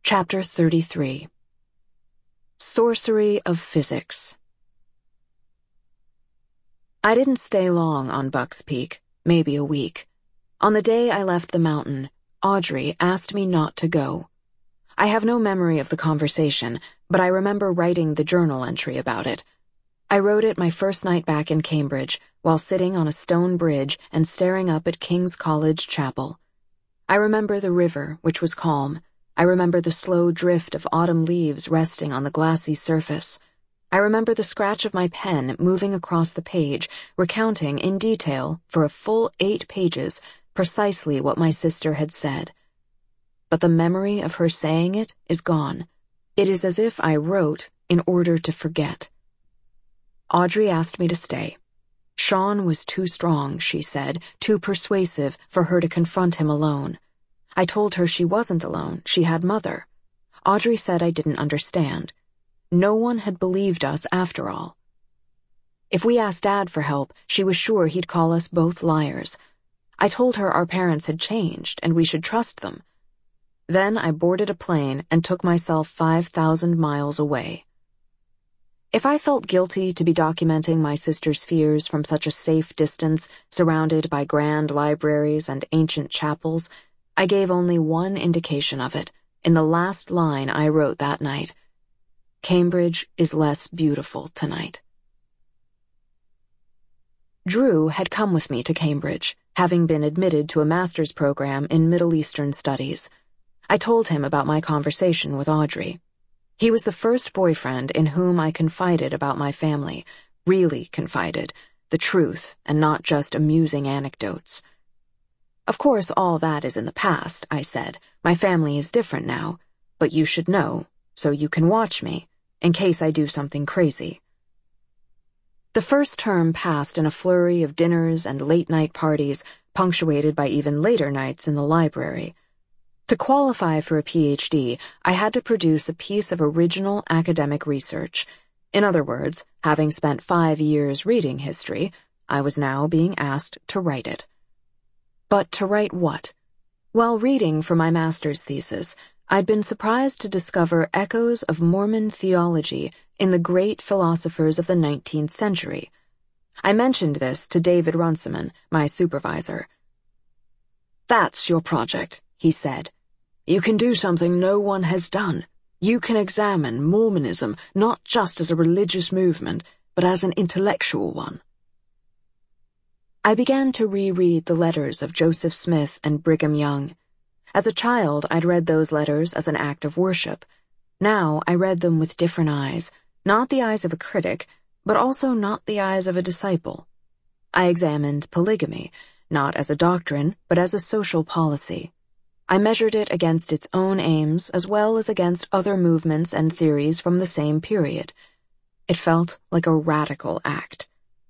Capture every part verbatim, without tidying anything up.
Chapter thirty-three. Sorcery of Physics. I didn't stay long on Buck's Peak, maybe a week. On the day I left the mountain, Audrey asked me not to go. I have no memory of the conversation, but I remember writing the journal entry about it. I wrote it my first night back in Cambridge, while sitting on a stone bridge and staring up at King's College Chapel. I remember the river, which was calm. I remember the slow drift of autumn leaves resting on the glassy surface. I remember the scratch of my pen moving across the page, recounting in detail, for a full eight pages, precisely what my sister had said. But the memory of her saying it is gone. It is as if I wrote in order to forget. Audrey asked me to stay. Sean was too strong, she said, too persuasive for her to confront him alone. I told her she wasn't alone, she had Mother. Audrey said I didn't understand. No one had believed us after all. If we asked Dad for help, she was sure he'd call us both liars. I told her our parents had changed and we should trust them. Then I boarded a plane and took myself five thousand miles away. If I felt guilty to be documenting my sister's fears from such a safe distance, surrounded by grand libraries and ancient chapels, I gave only one indication of it, in the last line I wrote that night. Cambridge is less beautiful tonight. Drew had come with me to Cambridge, having been admitted to a master's program in Middle Eastern Studies. I told him about my conversation with Audrey. He was the first boyfriend in whom I confided about my family, really confided, the truth and not just amusing anecdotes. Of course, all that is in the past, I said. My family is different now, but you should know, so you can watch me, in case I do something crazy. The first term passed in a flurry of dinners and late-night parties, punctuated by even later nights in the library. To qualify for a P H D, I had to produce a piece of original academic research. In other words, having spent five years reading history, I was now being asked to write it. But to write what? While reading for my master's thesis, I'd been surprised to discover echoes of Mormon theology in the great philosophers of the nineteenth century. I mentioned this to David Runciman, my supervisor. "That's your project," he said. "You can do something no one has done. You can examine Mormonism not just as a religious movement, but as an intellectual one." I began to reread the letters of Joseph Smith and Brigham Young. As a child, I'd read those letters as an act of worship. Now I read them with different eyes, not the eyes of a critic, but also not the eyes of a disciple. I examined polygamy, not as a doctrine, but as a social policy. I measured it against its own aims as well as against other movements and theories from the same period. It felt like a radical act.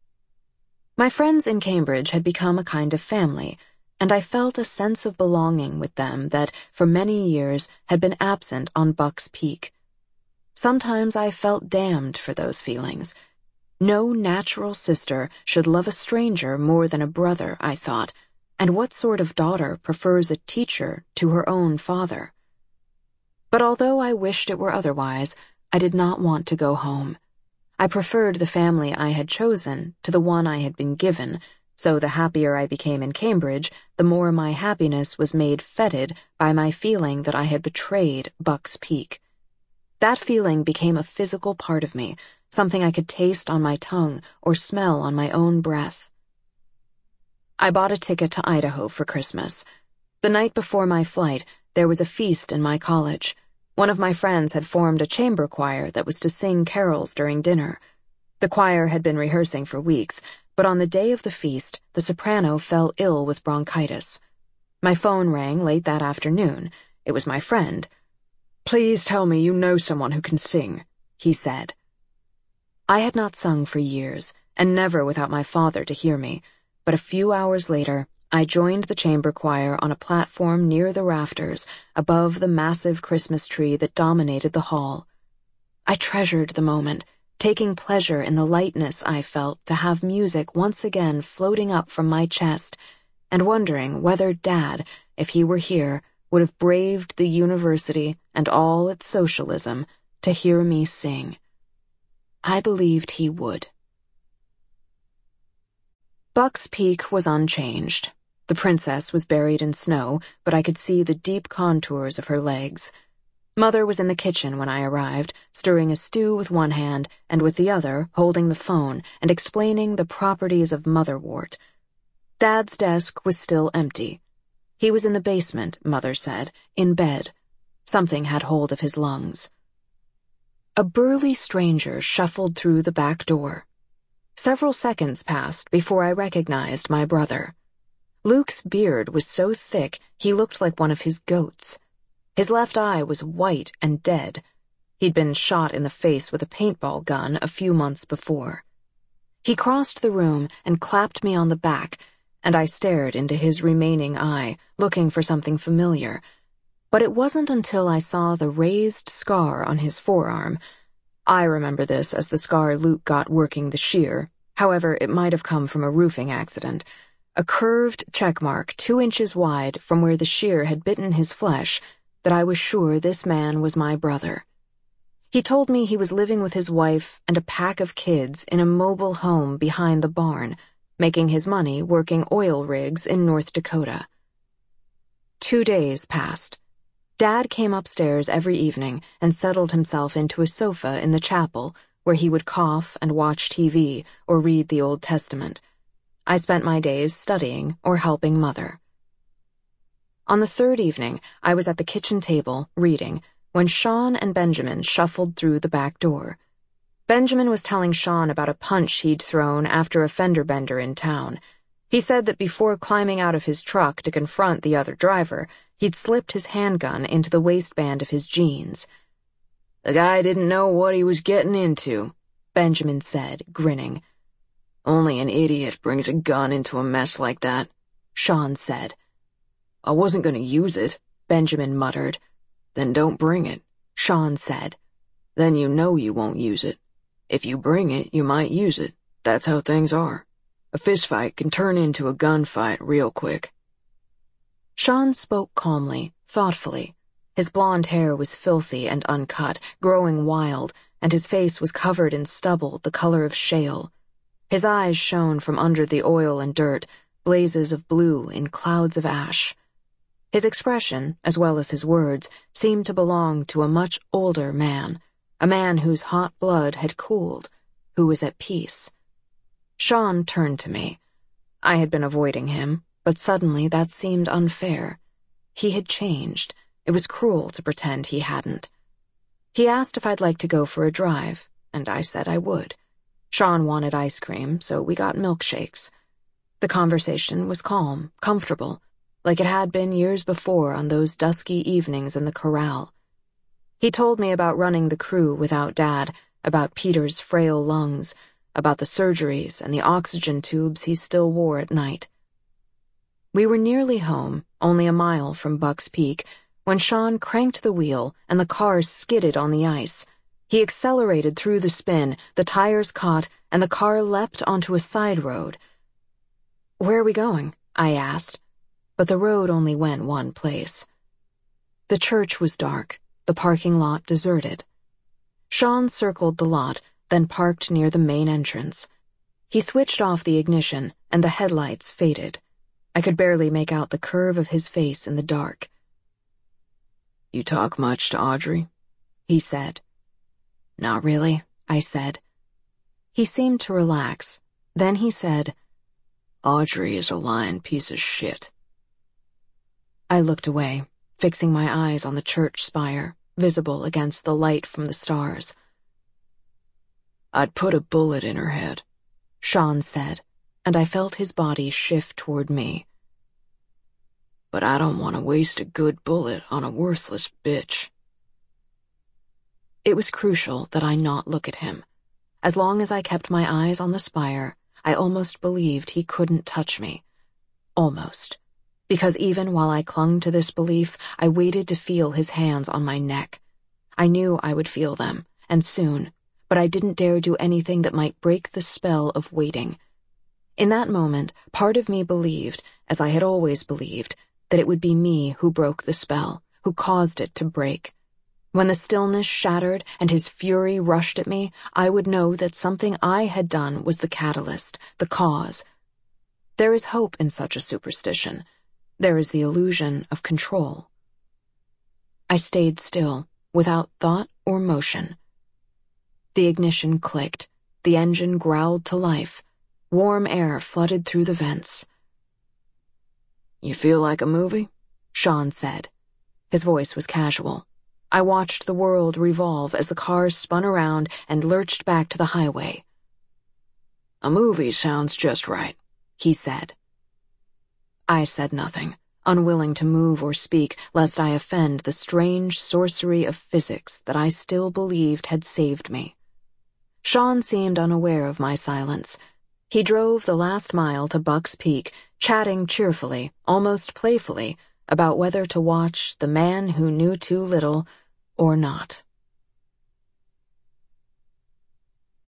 My friends in Cambridge had become a kind of family, and I felt a sense of belonging with them that, for many years, had been absent on Buck's Peak. Sometimes I felt damned for those feelings. No natural sister should love a stranger more than a brother, I thought, and what sort of daughter prefers a teacher to her own father? But although I wished it were otherwise, I did not want to go home. I preferred the family I had chosen to the one I had been given, so the happier I became in Cambridge, the more my happiness was made fetid by my feeling that I had betrayed Buck's Peak. That feeling became a physical part of me, something I could taste on my tongue or smell on my own breath. I bought a ticket to Idaho for Christmas. The night before my flight, there was a feast in my college. One of my friends had formed a chamber choir that was to sing carols during dinner. The choir had been rehearsing for weeks, but on the day of the feast, the soprano fell ill with bronchitis. My phone rang late that afternoon. It was my friend. "Please tell me you know someone who can sing," he said. I had not sung for years, and never without my father to hear me, but a few hours later, I joined the chamber choir on a platform near the rafters, above the massive Christmas tree that dominated the hall. I treasured the moment, taking pleasure in the lightness I felt to have music once again floating up from my chest, and wondering whether Dad, if he were here, would have braved the university and all its socialism to hear me sing. I believed he would. Buck's Peak was unchanged. The princess was buried in snow, but I could see the deep contours of her legs. Mother was in the kitchen when I arrived, stirring a stew with one hand and with the other holding the phone and explaining the properties of motherwort. Dad's desk was still empty. He was in the basement, Mother said, in bed. Something had hold of his lungs. A burly stranger shuffled through the back door. Several seconds passed before I recognized my brother. Luke's beard was so thick he looked like one of his goats. His left eye was white and dead. He'd been shot in the face with a paintball gun a few months before. He crossed the room and clapped me on the back, and I stared into his remaining eye, looking for something familiar. But it wasn't until I saw the raised scar on his forearm. I remember this as the scar Luke got working the shear. However, it might have come from a roofing accident. A curved checkmark two inches wide from where the shear had bitten his flesh, that I was sure this man was my brother. He told me he was living with his wife and a pack of kids in a mobile home behind the barn, making his money working oil rigs in North Dakota. Two days passed. Dad came upstairs every evening and settled himself into a sofa in the chapel, where he would cough and watch T V or read the Old Testament. I spent my days studying or helping Mother. On the third evening, I was at the kitchen table, reading, when Sean and Benjamin shuffled through the back door. Benjamin was telling Sean about a punch he'd thrown after a fender bender in town. He said that before climbing out of his truck to confront the other driver, he'd slipped his handgun into the waistband of his jeans. "The guy didn't know what he was getting into," Benjamin said, grinning. "Only an idiot brings a gun into a mess like that," Sean said. "I wasn't going to use it," Benjamin muttered. "Then don't bring it," Sean said. "Then you know you won't use it. If you bring it, you might use it. That's how things are. A fistfight can turn into a gunfight real quick." Sean spoke calmly, thoughtfully. His blonde hair was filthy and uncut, growing wild, and his face was covered in stubble the color of shale. His eyes shone from under the oil and dirt, blazes of blue in clouds of ash. His expression, as well as his words, seemed to belong to a much older man, a man whose hot blood had cooled, who was at peace. Sean turned to me. I had been avoiding him, but suddenly that seemed unfair. He had changed. It was cruel to pretend he hadn't. He asked if I'd like to go for a drive, and I said I would. Sean wanted ice cream, so we got milkshakes. The conversation was calm, comfortable, like it had been years before on those dusky evenings in the corral. He told me about running the crew without Dad, about Peter's frail lungs, about the surgeries and the oxygen tubes he still wore at night. We were nearly home, only a mile from Buck's Peak, when Sean cranked the wheel and the car skidded on the ice. He accelerated through the spin, the tires caught, and the car leapt onto a side road. "Where are we going?" I asked, but the road only went one place. The church was dark, the parking lot deserted. Sean circled the lot, then parked near the main entrance. He switched off the ignition, and the headlights faded. I could barely make out the curve of his face in the dark. "You talk much to Audrey?" he said. "Not really," I said. He seemed to relax. Then he said, "Audrey is a lying piece of shit." I looked away, fixing my eyes on the church spire, visible against the light from the stars. "I'd put a bullet in her head," Sean said, and I felt his body shift toward me. "But I don't want to waste a good bullet on a worthless bitch." It was crucial that I not look at him. As long as I kept my eyes on the spire, I almost believed he couldn't touch me. Almost. Because even while I clung to this belief, I waited to feel his hands on my neck. I knew I would feel them, and soon, but I didn't dare do anything that might break the spell of waiting. In that moment, part of me believed, as I had always believed, that it would be me who broke the spell, who caused it to break. When the stillness shattered and his fury rushed at me, I would know that something I had done was the catalyst, the cause. There is hope in such a superstition. There is the illusion of control. I stayed still, without thought or motion. The ignition clicked. The engine growled to life. Warm air flooded through the vents. "You feel like a movie?" Sean said. His voice was casual. I watched the world revolve as the cars spun around and lurched back to the highway. "A movie sounds just right," he said. I said nothing, unwilling to move or speak lest I offend the strange sorcery of physics that I still believed had saved me. Sean seemed unaware of my silence. He drove the last mile to Buck's Peak, chatting cheerfully, almost playfully, about whether to watch The Man Who Knew Too Little or not.